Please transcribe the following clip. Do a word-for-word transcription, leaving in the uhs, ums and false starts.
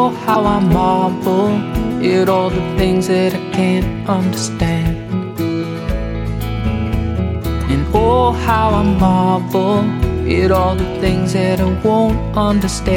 oh, how I marvel at all the things that I can't understand. And oh, how I marvel at all the things that I won't understand.